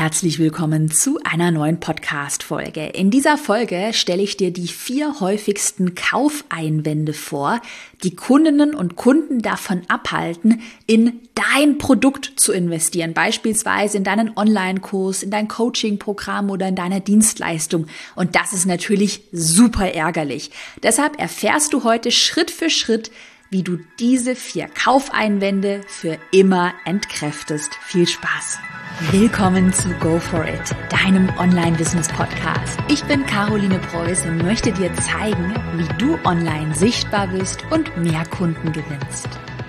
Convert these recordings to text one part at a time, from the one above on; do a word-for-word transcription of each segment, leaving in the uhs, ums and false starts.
herzlich willkommen zu einer neuen Podcast-Folge. In dieser Folge stelle ich dir die vier häufigsten Kaufeinwände vor, die Kundinnen und Kunden davon abhalten, in dein Produkt zu investieren, beispielsweise in deinen Online-Kurs, in dein Coaching-Programm oder in deine Dienstleistung. Und das ist natürlich super ärgerlich. Deshalb erfährst du heute Schritt für Schritt, wie du diese vier Kaufeinwände für immer entkräftest. Viel Spaß! Willkommen zu Go For It, deinem Online-Business-Podcast. Ich bin Caroline Preuß und möchte dir zeigen, wie du online sichtbar bist und mehr Kunden gewinnst.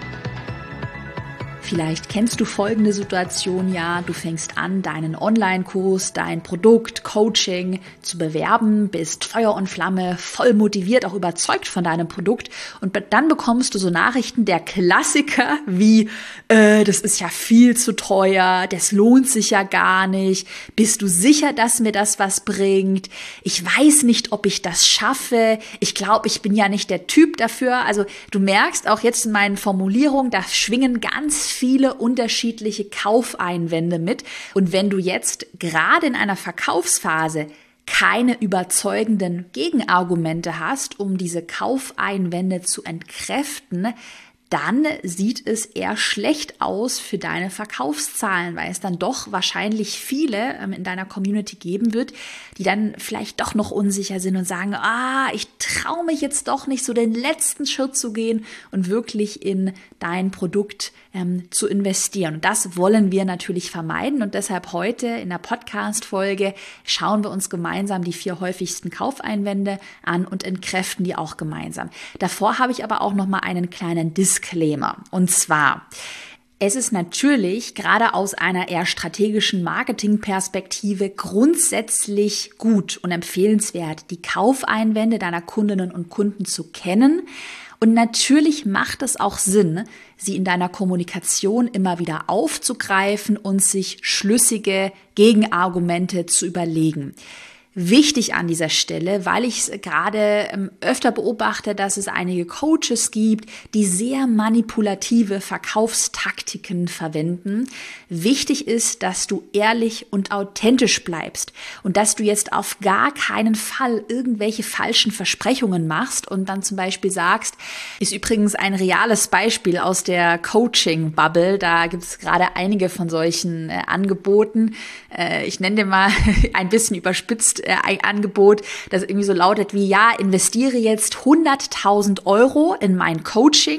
Vielleicht kennst du folgende Situation ja, du fängst an, deinen Online-Kurs, dein Produkt, Coaching zu bewerben, bist Feuer und Flamme, voll motiviert, auch überzeugt von deinem Produkt und dann bekommst du so Nachrichten der Klassiker wie, äh, das ist ja viel zu teuer, das lohnt sich ja gar nicht, bist du sicher, dass mir das was bringt, ich weiß nicht, ob ich das schaffe, ich glaube, ich bin ja nicht der Typ dafür. Also du merkst auch jetzt in meinen Formulierungen, da schwingen ganz viele unterschiedliche Kaufeinwände mit. Und wenn du jetzt gerade in einer Verkaufsphase keine überzeugenden Gegenargumente hast, um diese Kaufeinwände zu entkräften, dann sieht es eher schlecht aus für deine Verkaufszahlen, weil es dann doch wahrscheinlich viele ähm, in deiner Community geben wird, die dann vielleicht doch noch unsicher sind und sagen, ah, ich traue mich jetzt doch nicht, so den letzten Schritt zu gehen und wirklich in dein Produkt ähm, zu investieren. Und das wollen wir natürlich vermeiden und deshalb heute in der Podcast-Folge schauen wir uns gemeinsam die vier häufigsten Kaufeinwände an und entkräften die auch gemeinsam. Davor habe ich aber auch noch mal einen kleinen Disclaimer. Und zwar, es ist natürlich gerade aus einer eher strategischen Marketingperspektive grundsätzlich gut und empfehlenswert, die Kaufeinwände deiner Kundinnen und Kunden zu kennen. Und natürlich macht es auch Sinn, sie in deiner Kommunikation immer wieder aufzugreifen und sich schlüssige Gegenargumente zu überlegen. Wichtig an dieser Stelle, weil ich es gerade ähm, öfter beobachte, dass es einige Coaches gibt, die sehr manipulative Verkaufstaktiken verwenden. Wichtig ist, dass du ehrlich und authentisch bleibst und dass du jetzt auf gar keinen Fall irgendwelche falschen Versprechungen machst und dann zum Beispiel sagst, ist übrigens ein reales Beispiel aus der Coaching-Bubble, da gibt es gerade einige von solchen äh, Angeboten. Äh, ich nenne dir mal ein bisschen überspitzt ein Angebot, das irgendwie so lautet wie, ja, investiere jetzt hunderttausend Euro in mein Coaching.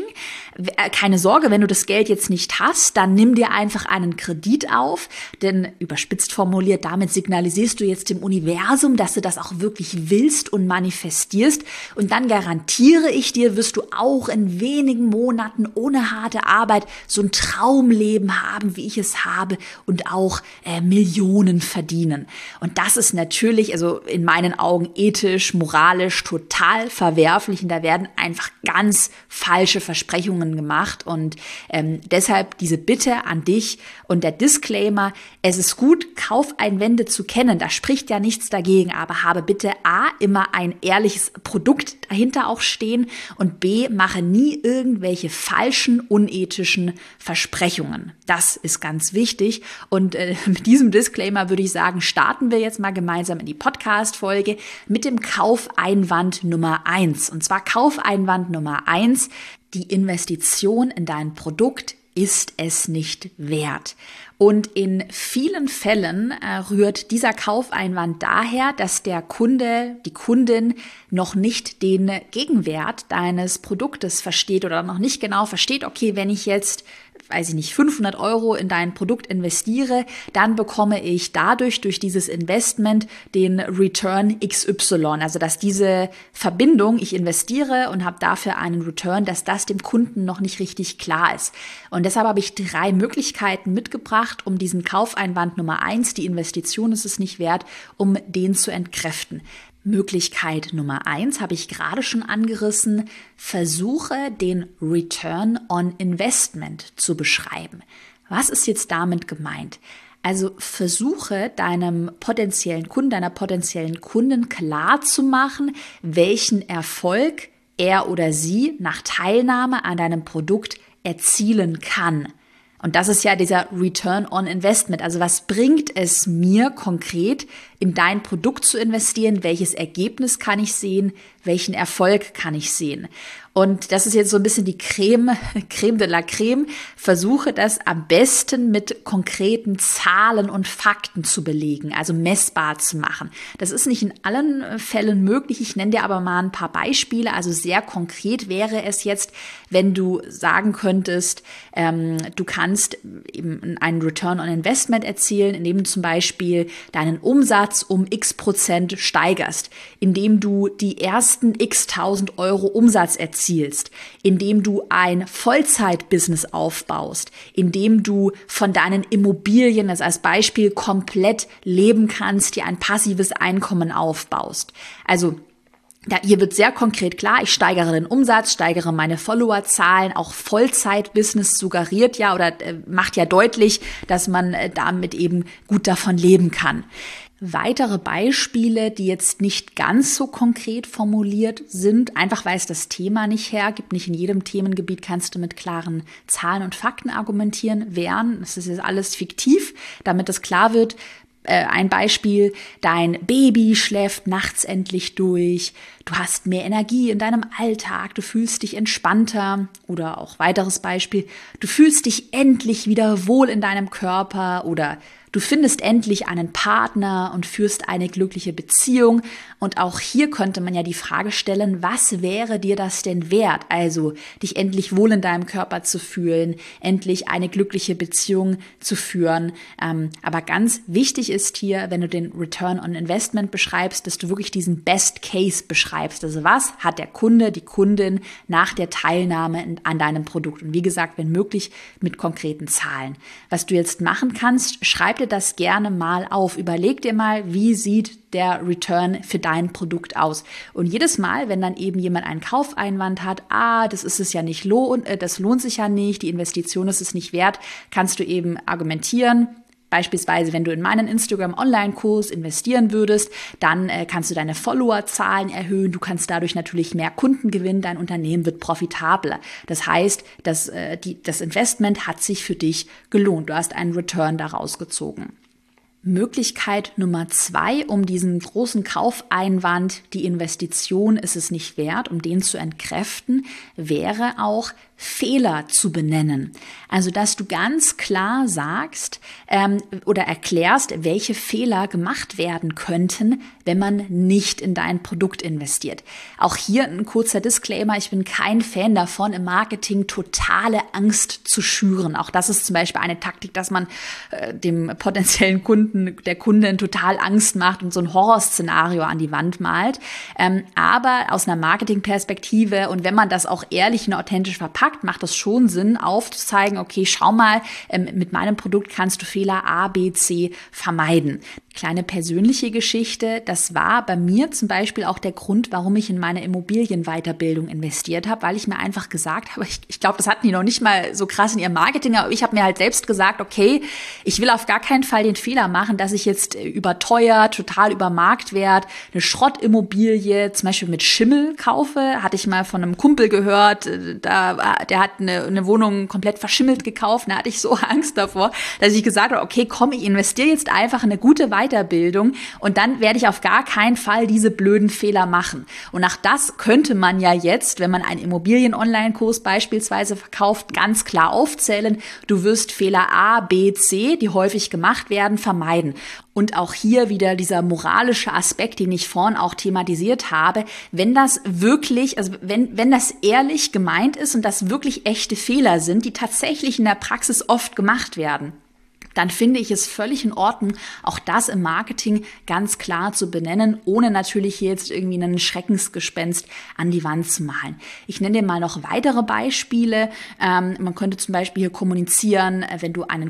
Keine Sorge, wenn du das Geld jetzt nicht hast, dann nimm dir einfach einen Kredit auf, denn überspitzt formuliert, damit signalisierst du jetzt dem Universum, dass du das auch wirklich willst und manifestierst und dann garantiere ich dir, wirst du auch in wenigen Monaten ohne harte Arbeit so ein Traumleben haben, wie ich es habe und auch äh, Millionen verdienen. Und das ist natürlich, also in meinen Augen ethisch, moralisch total verwerflich und da werden einfach ganz falsche Versprechungen gemacht und ähm, deshalb diese Bitte an dich und der Disclaimer, es ist gut, Kaufeinwände zu kennen, da spricht ja nichts dagegen, aber habe bitte A, immer ein ehrliches Produkt dahinter auch stehen und B, mache nie irgendwelche falschen, unethischen Versprechungen. Das ist ganz wichtig und äh, mit diesem Disclaimer würde ich sagen, starten wir jetzt mal gemeinsam in die Podcast-Folge mit dem Kaufeinwand Nummer eins. Und zwar Kaufeinwand Nummer eins, die Investition in dein Produkt ist es nicht wert. Und in vielen Fällen äh, rührt dieser Kaufeinwand daher, dass der Kunde, die Kundin noch nicht den Gegenwert deines Produktes versteht oder noch nicht genau versteht, okay, wenn ich jetzt, weiß ich nicht, fünfhundert Euro in dein Produkt investiere, dann bekomme ich dadurch, durch dieses Investment, den Return X Y. Also, dass diese Verbindung, ich investiere und habe dafür einen Return, dass das dem Kunden noch nicht richtig klar ist. Und deshalb habe ich drei Möglichkeiten mitgebracht, um diesen Kaufeinwand Nummer eins, die Investition ist es nicht wert, um den zu entkräften. Möglichkeit Nummer eins habe ich gerade schon angerissen, versuche den Return on Investment zu beschreiben. Was ist jetzt damit gemeint? Also versuche deinem potenziellen Kunden, deiner potenziellen Kundin klar zu machen, welchen Erfolg er oder sie nach Teilnahme an deinem Produkt erzielen kann. Und das ist ja dieser Return on Investment. Also was bringt es mir konkret, in dein Produkt zu investieren? Welches Ergebnis kann ich sehen? Welchen Erfolg kann ich sehen? Und das ist jetzt so ein bisschen die Creme, Creme de la Creme. Versuche das am besten mit konkreten Zahlen und Fakten zu belegen, also messbar zu machen. Das ist nicht in allen Fällen möglich. Ich nenne dir aber mal ein paar Beispiele. Also sehr konkret wäre es jetzt, wenn du sagen könntest, ähm, du kannst eben einen Return on Investment erzielen, indem du zum Beispiel deinen Umsatz um x Prozent steigerst, indem du die ersten x tausend Euro Umsatz erzielst, indem du ein Vollzeit-Business aufbaust, indem du von deinen Immobilien, also als Beispiel, komplett leben kannst, dir ein passives Einkommen aufbaust. Also ja, hier wird sehr konkret klar, ich steigere den Umsatz, steigere meine Followerzahlen, auch Vollzeit-Business suggeriert ja oder äh, macht ja deutlich, dass man äh, damit eben gut davon leben kann. Weitere Beispiele, die jetzt nicht ganz so konkret formuliert sind, einfach weil es das Thema nicht hergibt. Nicht in jedem Themengebiet kannst du mit klaren Zahlen und Fakten argumentieren, wären. Das ist jetzt alles fiktiv, damit es klar wird. Ein Beispiel, dein Baby schläft nachts endlich durch, du hast mehr Energie in deinem Alltag, du fühlst dich entspannter oder auch weiteres Beispiel, du fühlst dich endlich wieder wohl in deinem Körper oder du findest endlich einen Partner und führst eine glückliche Beziehung. Und auch hier könnte man ja die Frage stellen, was wäre dir das denn wert? Also dich endlich wohl in deinem Körper zu fühlen, endlich eine glückliche Beziehung zu führen. Ähm, aber ganz wichtig ist hier, wenn du den Return on Investment beschreibst, dass du wirklich diesen Best Case beschreibst. Also was hat der Kunde, die Kundin nach der Teilnahme an deinem Produkt? Und wie gesagt, wenn möglich, mit konkreten Zahlen. Was du jetzt machen kannst, schreib dir das gerne mal auf. Überleg dir mal, wie sieht der Return für dein Produkt aus. Und jedes Mal, wenn dann eben jemand einen Kaufeinwand hat, ah, das ist es ja nicht lohnt, das lohnt sich ja nicht, die Investition ist es nicht wert, kannst du eben argumentieren. Beispielsweise, wenn du in meinen Instagram-Online-Kurs investieren würdest, dann äh, kannst du deine Followerzahlen erhöhen. Du kannst dadurch natürlich mehr Kunden gewinnen. Dein Unternehmen wird profitabler. Das heißt, dass, äh, die, das Investment hat sich für dich gelohnt. Du hast einen Return daraus gezogen. Möglichkeit Nummer zwei, um diesen großen Kaufeinwand, die Investition ist es nicht wert, um den zu entkräften, wäre auch Fehler zu benennen. Also, dass du ganz klar sagst ähm, oder erklärst, welche Fehler gemacht werden könnten, wenn man nicht in dein Produkt investiert. Auch hier ein kurzer Disclaimer, ich bin kein Fan davon, im Marketing totale Angst zu schüren. Auch das ist zum Beispiel eine Taktik, dass man äh, dem potenziellen Kunden, der Kundin total Angst macht und so ein Horrorszenario an die Wand malt. Ähm, aber aus einer Marketingperspektive und wenn man das auch ehrlich und authentisch verpackt, macht das schon Sinn, aufzuzeigen, okay, schau mal, ähm, mit meinem Produkt kannst du Fehler A, B, C vermeiden. Kleine persönliche Geschichte, das war bei mir zum Beispiel auch der Grund, warum ich in meine Immobilienweiterbildung investiert habe, weil ich mir einfach gesagt habe, ich, ich glaube, das hatten die noch nicht mal so krass in ihrem Marketing, aber ich habe mir halt selbst gesagt, okay, ich will auf gar keinen Fall den Fehler machen, dass ich jetzt überteuert, total über Marktwert, eine Schrottimmobilie, zum Beispiel mit Schimmel kaufe. Hatte ich mal von einem Kumpel gehört, da, der hat eine, eine Wohnung komplett verschimmelt gekauft, da hatte ich so Angst davor, dass ich gesagt habe, okay, komm, ich investiere jetzt einfach in eine gute Weiterbildung und dann werde ich auf gar keinen Fall diese blöden Fehler machen. Und nach das könnte man ja jetzt, wenn man einen Immobilien-Online-Kurs beispielsweise verkauft, ganz klar aufzählen. Du wirst Fehler A, B, C, die häufig gemacht werden, vermeiden. Und auch hier wieder dieser moralische Aspekt, den ich vorhin auch thematisiert habe. Wenn das wirklich, also wenn, wenn das ehrlich gemeint ist und das wirklich echte Fehler sind, die tatsächlich in der Praxis oft gemacht werden, dann finde ich es völlig in Ordnung, auch das im Marketing ganz klar zu benennen, ohne natürlich hier jetzt irgendwie einen Schreckensgespenst an die Wand zu malen. Ich nenne dir mal noch weitere Beispiele. Ähm, man könnte zum Beispiel hier kommunizieren, wenn du einen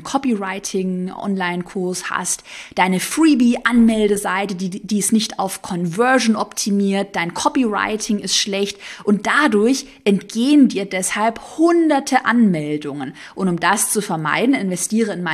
Copywriting-Online-Kurs hast, deine Freebie-Anmeldeseite, die, die ist nicht auf Conversion optimiert, dein Copywriting ist schlecht und dadurch entgehen dir deshalb hunderte Anmeldungen. Und um das zu vermeiden, investiere in mein Produkt,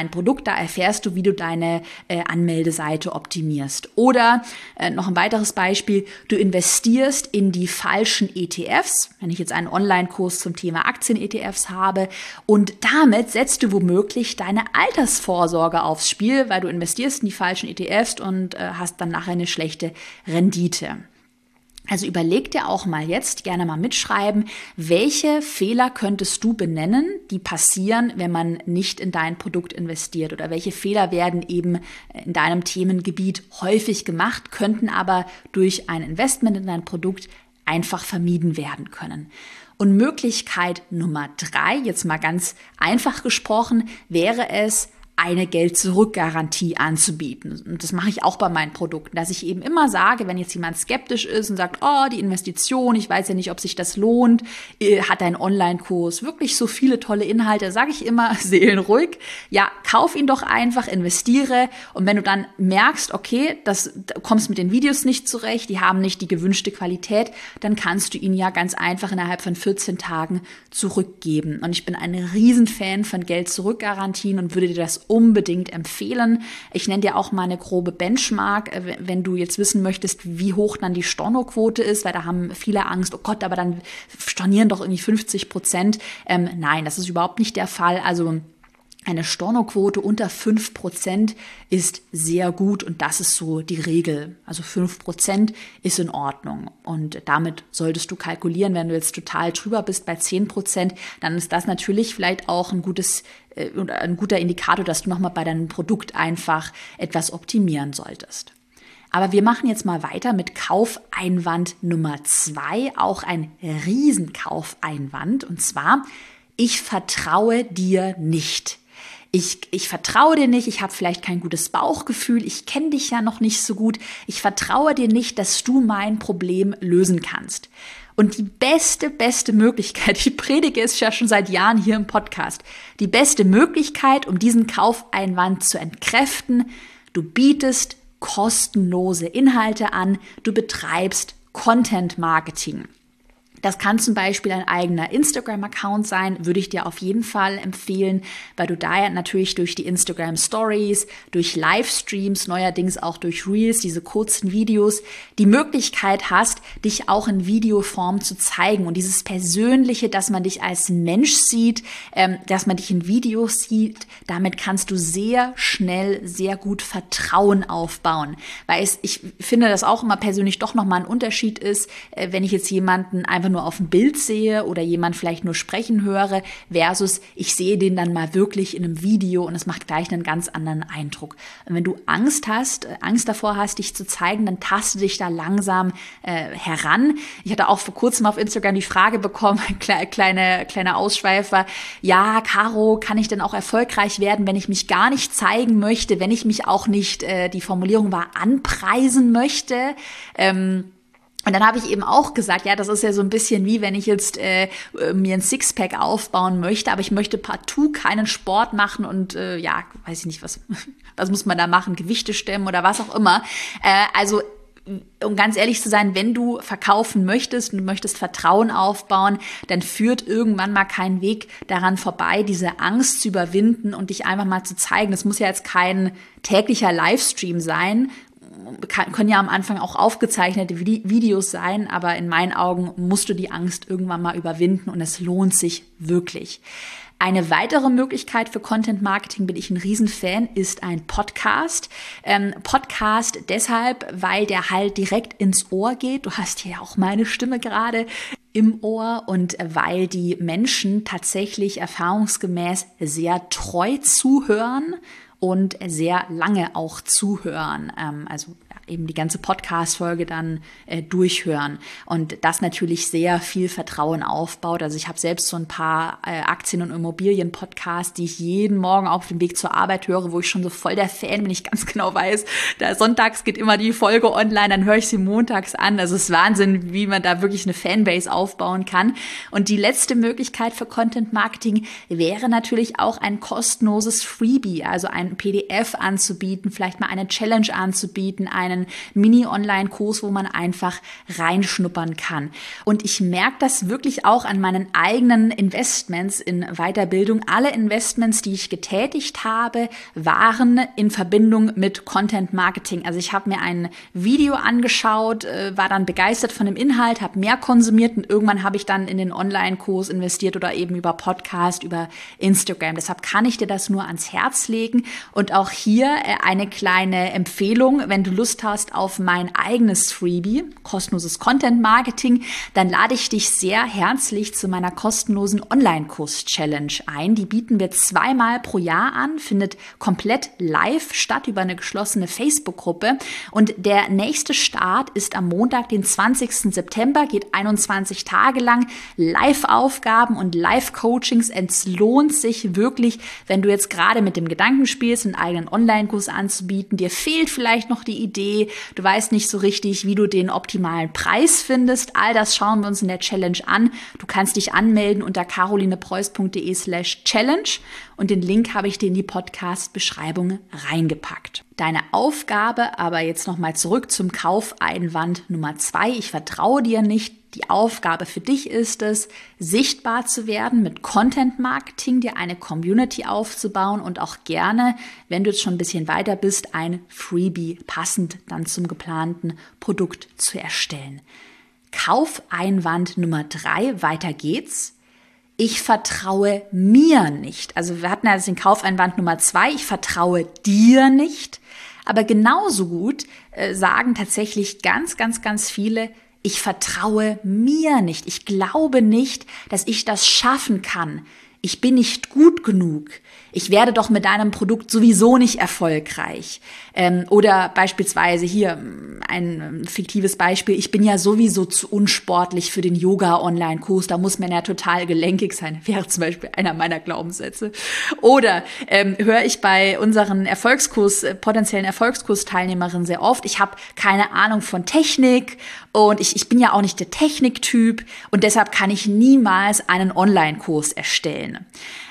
Produkt. Da erfährst du, wie du deine äh, Anmeldeseite optimierst. Oder äh, noch ein weiteres Beispiel, du investierst in die falschen E T Fs, wenn ich jetzt einen Online-Kurs zum Thema Aktien-E T Fs habe, und damit setzt du womöglich deine Altersvorsorge aufs Spiel, weil du investierst in die falschen E T Fs und äh, hast dann nachher eine schlechte Rendite. Also überleg dir auch mal jetzt, gerne mal mitschreiben, welche Fehler könntest du benennen, die passieren, wenn man nicht in dein Produkt investiert, oder welche Fehler werden eben in deinem Themengebiet häufig gemacht, könnten aber durch ein Investment in dein Produkt einfach vermieden werden können. Und Möglichkeit Nummer drei, jetzt mal ganz einfach gesprochen, wäre es, eine Geld-Zurück-Garantie anzubieten. Und das mache ich auch bei meinen Produkten, dass ich eben immer sage, wenn jetzt jemand skeptisch ist und sagt, oh, die Investition, ich weiß ja nicht, ob sich das lohnt, hat dein Online-Kurs wirklich so viele tolle Inhalte, sage ich immer, seelenruhig, ja, kauf ihn doch einfach, investiere, und wenn du dann merkst, okay, das, du kommst mit den Videos nicht zurecht, die haben nicht die gewünschte Qualität, dann kannst du ihn ja ganz einfach innerhalb von vierzehn Tagen zurückgeben. Und ich bin ein Riesenfan von Geld-Zurück-Garantien und würde dir das unbedingt empfehlen. Ich nenne dir auch mal eine grobe Benchmark, wenn du jetzt wissen möchtest, wie hoch dann die Stornoquote ist, weil da haben viele Angst, oh Gott, aber dann stornieren doch irgendwie fünfzig Prozent. Ähm, nein, das ist überhaupt nicht der Fall. Also eine Stornoquote unter fünf Prozent ist sehr gut, und das ist so die Regel. Also fünf Prozent ist in Ordnung, und damit solltest du kalkulieren. Wenn du jetzt total drüber bist bei zehn Prozent, dann ist das natürlich vielleicht auch ein gutes äh, ein guter Indikator, dass du nochmal bei deinem Produkt einfach etwas optimieren solltest. Aber wir machen jetzt mal weiter mit Kaufeinwand Nummer zwei, auch ein Riesenkaufeinwand, und zwar: Ich vertraue dir nicht. Ich, ich vertraue dir nicht, ich habe vielleicht kein gutes Bauchgefühl, ich kenne dich ja noch nicht so gut, ich vertraue dir nicht, dass du mein Problem lösen kannst. Und die beste, beste Möglichkeit, ich predige es ja schon seit Jahren hier im Podcast, die beste Möglichkeit, um diesen Kaufeinwand zu entkräften: Du bietest kostenlose Inhalte an, du betreibst Content Marketing. Das kann zum Beispiel ein eigener Instagram-Account sein, würde ich dir auf jeden Fall empfehlen, weil du da ja natürlich durch die Instagram-Stories, durch Livestreams, neuerdings auch durch Reels, diese kurzen Videos, die Möglichkeit hast, dich auch in Videoform zu zeigen. Und dieses Persönliche, dass man dich als Mensch sieht, ähm, dass man dich in Videos sieht, damit kannst du sehr schnell, sehr gut Vertrauen aufbauen. Weil es, ich finde, dass auch immer persönlich doch nochmal ein Unterschied ist, äh, wenn ich jetzt jemanden einfach nur auf dem Bild sehe oder jemand vielleicht nur sprechen höre, versus ich sehe den dann mal wirklich in einem Video, und es macht gleich einen ganz anderen Eindruck. Und wenn du Angst hast, Angst davor hast, dich zu zeigen, dann taste dich da langsam äh, heran. Ich hatte auch vor kurzem auf Instagram die Frage bekommen, kleine, kleine Ausschweifer: Ja, Caro, kann ich denn auch erfolgreich werden, wenn ich mich gar nicht zeigen möchte, wenn ich mich auch nicht, äh, die Formulierung war, anpreisen möchte? Ähm, Und dann habe ich eben auch gesagt, ja, das ist ja so ein bisschen wie, wenn ich jetzt äh, mir ein Sixpack aufbauen möchte, aber ich möchte partout keinen Sport machen und äh, ja, weiß ich nicht, was, was muss man da machen, Gewichte stemmen oder was auch immer. Äh, also um ganz ehrlich zu sein, wenn du verkaufen möchtest und du möchtest Vertrauen aufbauen, dann führt irgendwann mal kein Weg daran vorbei, diese Angst zu überwinden und dich einfach mal zu zeigen. Das muss ja jetzt kein täglicher Livestream sein, können ja am Anfang auch aufgezeichnete Videos sein, aber in meinen Augen musst du die Angst irgendwann mal überwinden, und es lohnt sich wirklich. Eine weitere Möglichkeit für Content Marketing, bin ich ein Riesenfan, ist ein Podcast. Ähm, Podcast deshalb, weil der halt direkt ins Ohr geht. Du hast hier ja auch meine Stimme gerade im Ohr, und weil die Menschen tatsächlich erfahrungsgemäß sehr treu zuhören und sehr lange auch zuhören, ähm, also eben die ganze Podcast-Folge dann äh, durchhören, und das natürlich sehr viel Vertrauen aufbaut. Also ich habe selbst so ein paar äh, Aktien- und Immobilien-Podcasts, die ich jeden Morgen auf dem Weg zur Arbeit höre, wo ich schon so voll der Fan bin, ich ganz genau weiß, da sonntags geht immer die Folge online, dann höre ich sie montags an. Also es ist Wahnsinn, wie man da wirklich eine Fanbase aufbauen kann. Und die letzte Möglichkeit für Content-Marketing wäre natürlich auch ein kostenloses Freebie, also ein P D F anzubieten, vielleicht mal eine Challenge anzubieten, eine einen Mini-Online-Kurs, wo man einfach reinschnuppern kann. Und ich merke das wirklich auch an meinen eigenen Investments in Weiterbildung. Alle Investments, die ich getätigt habe, waren in Verbindung mit Content Marketing. Also ich habe mir ein Video angeschaut, war dann begeistert von dem Inhalt, habe mehr konsumiert und irgendwann habe ich dann in den Online-Kurs investiert oder eben über Podcast, über Instagram. Deshalb kann ich dir das nur ans Herz legen. Und auch hier eine kleine Empfehlung, wenn du Lust hast auf mein eigenes Freebie, kostenloses Content Marketing, dann lade ich dich sehr herzlich zu meiner kostenlosen Online-Kurs-Challenge ein. Die bieten wir zweimal pro Jahr an, findet komplett live statt über eine geschlossene Facebook-Gruppe. Und der nächste Start ist am Montag, den zwanzigsten September, geht einundzwanzig Tage lang. Live-Aufgaben und Live-Coachings. Es lohnt sich wirklich, wenn du jetzt gerade mit dem Gedanken spielst, einen eigenen Online-Kurs anzubieten. Dir fehlt vielleicht noch die Idee, du weißt nicht so richtig, wie du den optimalen Preis findest. All das schauen wir uns in der Challenge an. Du kannst dich anmelden unter carolinepreuß.de slash challenge und den Link habe ich dir in die Podcast-Beschreibung reingepackt. Deine Aufgabe, aber jetzt nochmal zurück zum Kaufeinwand Nummer zwei. Ich vertraue dir nicht. Die Aufgabe für dich ist es, sichtbar zu werden mit Content Marketing, dir eine Community aufzubauen und auch gerne, wenn du jetzt schon ein bisschen weiter bist, ein Freebie passend dann zum geplanten Produkt zu erstellen. Kaufeinwand Nummer drei, weiter geht's. Ich vertraue mir nicht. Also wir hatten ja jetzt den Kaufeinwand Nummer zwei, ich vertraue dir nicht. Aber genauso gut äh, sagen tatsächlich ganz, ganz, ganz viele, ich vertraue mir nicht. Ich glaube nicht, dass ich das schaffen kann. Ich bin nicht gut genug. Ich werde doch mit deinem Produkt sowieso nicht erfolgreich. Ähm, oder beispielsweise hier ein fiktives Beispiel. Ich bin ja sowieso zu unsportlich für den Yoga-Online-Kurs. Da muss man ja total gelenkig sein. Wäre zum Beispiel einer meiner Glaubenssätze. Oder ähm, höre ich bei unseren Erfolgskurs, potenziellen Erfolgskursteilnehmerinnen sehr oft, ich habe keine Ahnung von Technik und ich, ich bin ja auch nicht der Techniktyp und deshalb kann ich niemals einen Online-Kurs erstellen.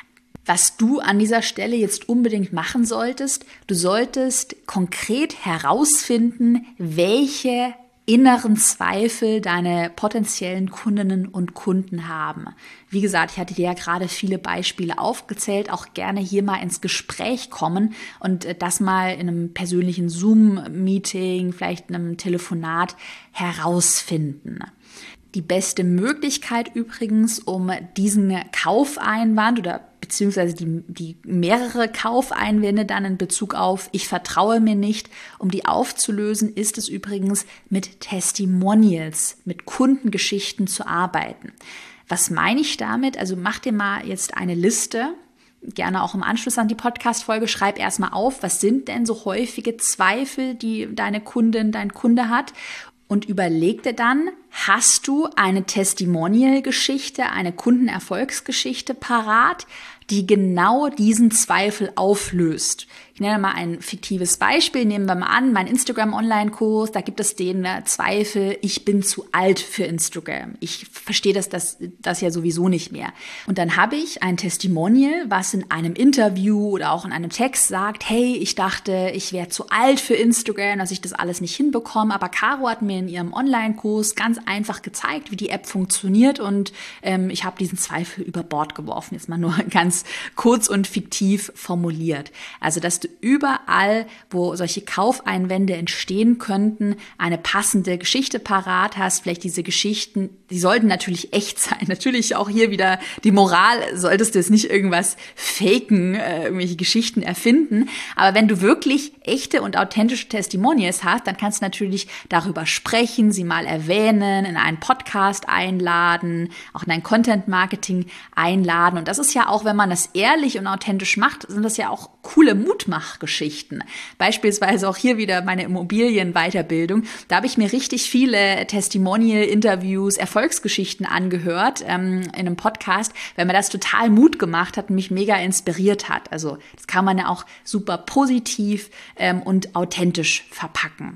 Was du an dieser Stelle jetzt unbedingt machen solltest, du solltest konkret herausfinden, welche inneren Zweifel deine potenziellen Kundinnen und Kunden haben. Wie gesagt, ich hatte dir ja gerade viele Beispiele aufgezählt, auch gerne hier mal ins Gespräch kommen und das mal in einem persönlichen Zoom-Meeting, vielleicht in einem Telefonat herausfinden. Die beste Möglichkeit übrigens, um diesen Kaufeinwand oder beziehungsweise die, die mehrere Kaufeinwände dann in Bezug auf ich vertraue mir nicht, um die aufzulösen, ist es übrigens mit Testimonials, mit Kundengeschichten zu arbeiten. Was meine ich damit? Also mach dir mal jetzt eine Liste, gerne auch im Anschluss an die Podcast-Folge, schreib erstmal auf, was sind denn so häufige Zweifel, die deine Kundin, dein Kunde hat. Und überleg dir dann, hast du eine Testimonial-Geschichte, eine Kundenerfolgsgeschichte parat, die genau diesen Zweifel auflöst. Ich nenne mal ein fiktives Beispiel. Nehmen wir mal an, mein Instagram-Online-Kurs, da gibt es den Zweifel, ich bin zu alt für Instagram. Ich verstehe das, das, das ja sowieso nicht mehr. Und dann habe ich ein Testimonial, was in einem Interview oder auch in einem Text sagt, hey, ich dachte, ich wäre zu alt für Instagram, dass ich das alles nicht hinbekomme. Aber Caro hat mir in ihrem Online-Kurs ganz einfach gezeigt, wie die App funktioniert und ähm, ich habe diesen Zweifel über Bord geworfen. Jetzt mal nur ganz kurz und fiktiv formuliert. Also, dass du überall, wo solche Kaufeinwände entstehen könnten, eine passende Geschichte parat hast. Vielleicht diese Geschichten, die sollten natürlich echt sein. Natürlich auch hier wieder die Moral, solltest du jetzt nicht irgendwas faken, äh, irgendwelche Geschichten erfinden. Aber wenn du wirklich echte und authentische Testimonials hast, dann kannst du natürlich darüber sprechen, sie mal erwähnen, in einen Podcast einladen, auch in ein Content-Marketing einladen. Und das ist ja auch, wenn man das ehrlich und authentisch macht, sind das ja auch coole Mutmachgeschichten. Beispielsweise auch hier wieder meine Immobilienweiterbildung. Da habe ich mir richtig viele Testimonial-Interviews, Erfolgsgeschichten angehört ähm, in einem Podcast, weil mir das total Mut gemacht hat und mich mega inspiriert hat. Also das kann man ja auch super positiv ähm, und authentisch verpacken.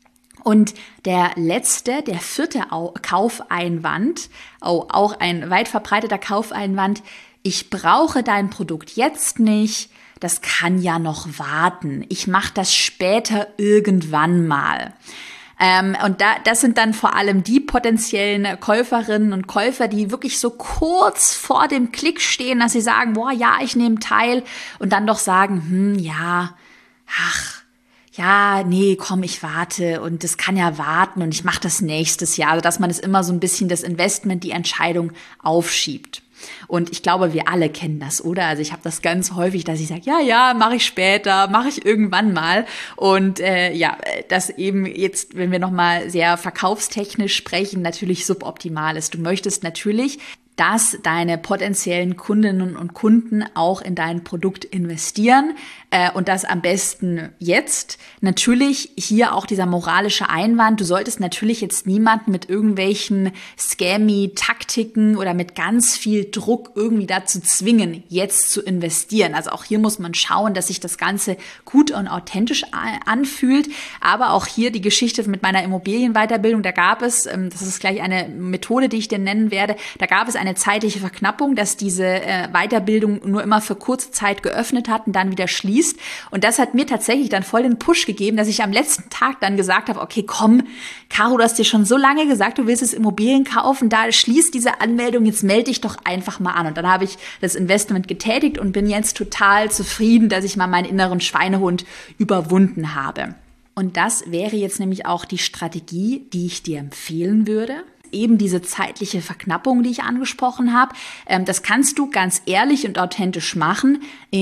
Und der letzte, der vierte Kaufeinwand, oh, auch ein weit verbreiteter Kaufeinwand, ich brauche dein Produkt jetzt nicht, das kann ja noch warten. Ich mache das später irgendwann mal. Ähm, und da, das sind dann vor allem die potenziellen Käuferinnen und Käufer, die wirklich so kurz vor dem Klick stehen, dass sie sagen, boah, ja, ich nehme teil und dann doch sagen, hm, ja, ach, ja, nee, komm, ich warte und das kann ja warten und ich mache das nächstes Jahr. Also, dass man es immer so ein bisschen das Investment, die Entscheidung aufschiebt. Und ich glaube, wir alle kennen das, oder? Also ich habe das ganz häufig, dass ich sage, ja, ja, mache ich später, mache ich irgendwann mal. Und äh, ja, das eben jetzt, wenn wir nochmal sehr verkaufstechnisch sprechen, natürlich suboptimal ist. Du möchtest natürlich, dass deine potenziellen Kundinnen und Kunden auch in dein Produkt investieren äh, und das am besten jetzt. Natürlich hier auch dieser moralische Einwand, du solltest natürlich jetzt niemanden mit irgendwelchen Scammy-Taktiken oder mit ganz viel Druck irgendwie dazu zwingen, jetzt zu investieren. Also auch hier muss man schauen, dass sich das Ganze gut und authentisch anfühlt. Aber auch hier die Geschichte mit meiner Immobilienweiterbildung, da gab es, ähm, das ist gleich eine Methode, die ich dir nennen werde, da gab es eine eine zeitliche Verknappung, dass diese äh, Weiterbildung nur immer für kurze Zeit geöffnet hat und dann wieder schließt. Und das hat mir tatsächlich dann voll den Push gegeben, dass ich am letzten Tag dann gesagt habe, okay, komm, Caro, du hast dir schon so lange gesagt, du willst es Immobilien kaufen, da schließt diese Anmeldung, jetzt melde dich doch einfach mal an. Und dann habe ich das Investment getätigt und bin jetzt total zufrieden, dass ich mal meinen inneren Schweinehund überwunden habe. Und das wäre jetzt nämlich auch die Strategie, die ich dir empfehlen würde. Eben diese zeitliche Verknappung, die ich angesprochen habe, das kannst du ganz ehrlich und authentisch machen,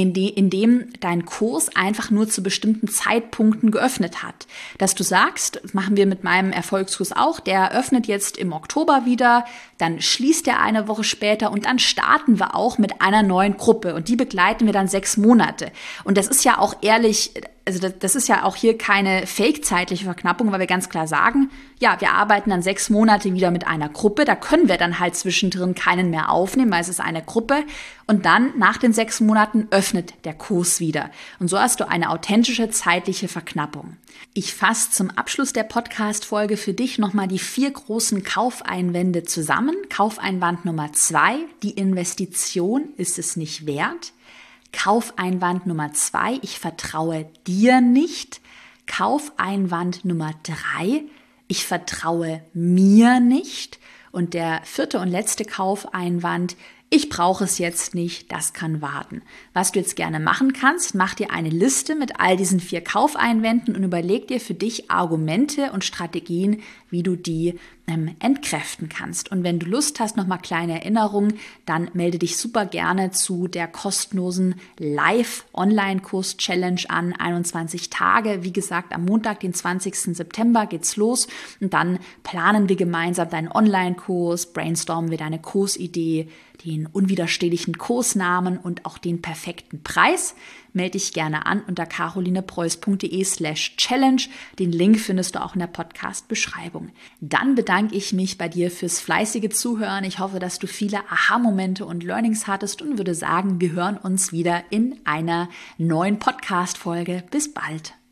indem dein Kurs einfach nur zu bestimmten Zeitpunkten geöffnet hat. Dass du sagst, das machen wir mit meinem Erfolgskurs auch, der öffnet jetzt im Oktober wieder, dann schließt er eine Woche später und dann starten wir auch mit einer neuen Gruppe und die begleiten wir dann sechs Monate. Und das ist ja auch ehrlich, also das, das ist ja auch hier keine fake-zeitliche Verknappung, weil wir ganz klar sagen, ja, wir arbeiten dann sechs Monate wieder mit einer Gruppe, da können wir dann halt zwischendrin keinen mehr aufnehmen, weil es ist eine Gruppe und dann nach den sechs Monaten öffnet der Kurs wieder. Und so hast du eine authentische zeitliche Verknappung. Ich fasse zum Abschluss der Podcast-Folge für dich nochmal die vier großen Kaufeinwände zusammen. Kaufeinwand Nummer zwei, die Investition ist es nicht wert. Kaufeinwand Nummer zwei, ich vertraue dir nicht. Kaufeinwand Nummer drei, ich vertraue mir nicht. Und der vierte und letzte Kaufeinwand, ich brauche es jetzt nicht, das kann warten. Was du jetzt gerne machen kannst, mach dir eine Liste mit all diesen vier Kaufeinwänden und überleg dir für dich Argumente und Strategien, wie du die ähm, entkräften kannst. Und wenn du Lust hast, nochmal kleine Erinnerungen, dann melde dich super gerne zu der kostenlosen Live-Online-Kurs-Challenge an, einundzwanzig Tage. Wie gesagt, am Montag, den zwanzigsten September geht's los und dann planen wir gemeinsam deinen Online-Kurs, brainstormen wir deine Kursidee, den unwiderstehlichen Kursnamen und auch den perfekten Preis. Melde dich gerne an unter carolinepreuß.de slash challenge. Den Link findest du auch in der Podcast-Beschreibung. Dann bedanke ich mich bei dir fürs fleißige Zuhören. Ich hoffe, dass du viele Aha-Momente und Learnings hattest und würde sagen, wir hören uns wieder in einer neuen Podcast-Folge. Bis bald.